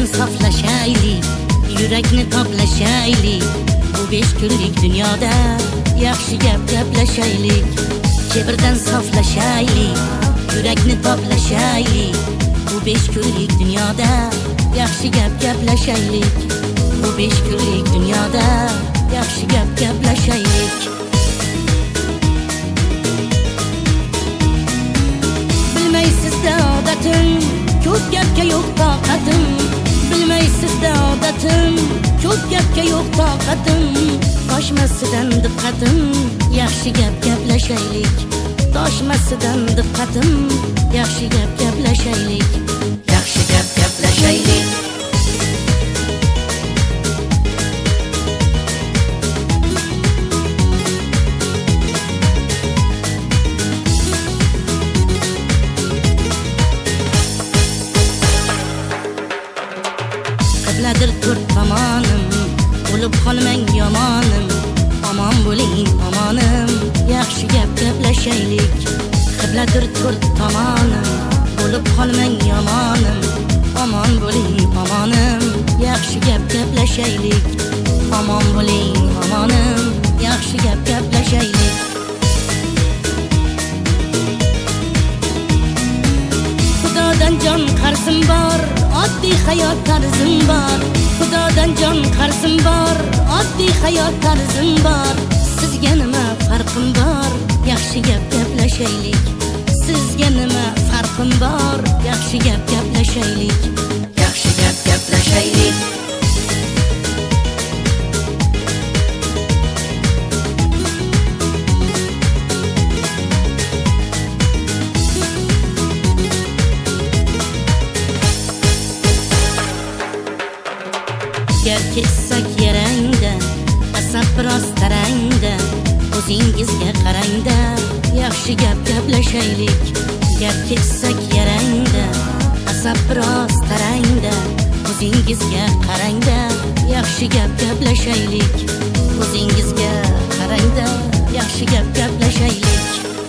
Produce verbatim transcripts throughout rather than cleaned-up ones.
saflashaylik, yurakni toblashaylik. Bu besh kunlik dunyoda yaxshi gap gaplashaylik. Kibrdan saflashaylik, yurakni toblashaylik. Bu besh kunlik dunyoda yaxshi gap gaplashaylik. Bu besh kunlik dunyoda yaxshi gap gaplashaylik. Bilmaysizda odatim, ko'p gapga yo'q toqatim. Bilmaysizda odatim, ko'p gapga yo'q toqatim. Toshmasidan diqqatim, yaxshi gap gaplashaylik. Toshmasidan diqqatim, yaxshi gap gaplashaylik. Yaxshi gap gaplashaylik. Qibladir to'rt tomonim, bo'lib qolmang yomonim. Omon bo'ling omonim, yaxshi gap gaplashaylik. Qibladir to'rt tomonim, bo'lib qolmang yomonim. Omon bo'ling omonim, yaxshi gap gaplashaylik. Omon bo'ling omonim, yaxshi gap gaplashaylik. Xudodan jon qarzim bor, oddiy hayot tarzim bor. Xudodan jon qarzim bor, oddiy hayot tarzim bor. Sizga nima farqim bor, yaxshi gap gaplashaylik. Sizga nima farqim bor, yaxshi gap gaplashaylik. Yaxshi gap gaplashaylik. Gar kessak yarangda, asab biroz tarangda. O'zingizga qarangda, yaxshi gap gaplashaylik. Gar kessak yarangda, asab biroz tarangda. O'zingizga qarangda, yaxshi gap gaplashaylik. O'zingizga qarangda, yaxshi gap gaplashaylik.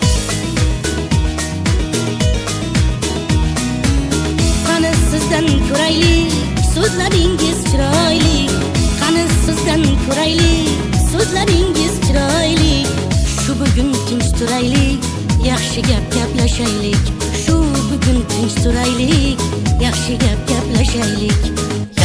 Qani sizdan ko'raylik, so'zlaringiz chiroyli. Qani sizdan ko'raylik, so'zlaringiz chiroyli. Shu bugun tinch turaylik, yaxshi gap gaplashaylik. Shu bugun tinch turaylik, yaxshi gap gaplashaylik.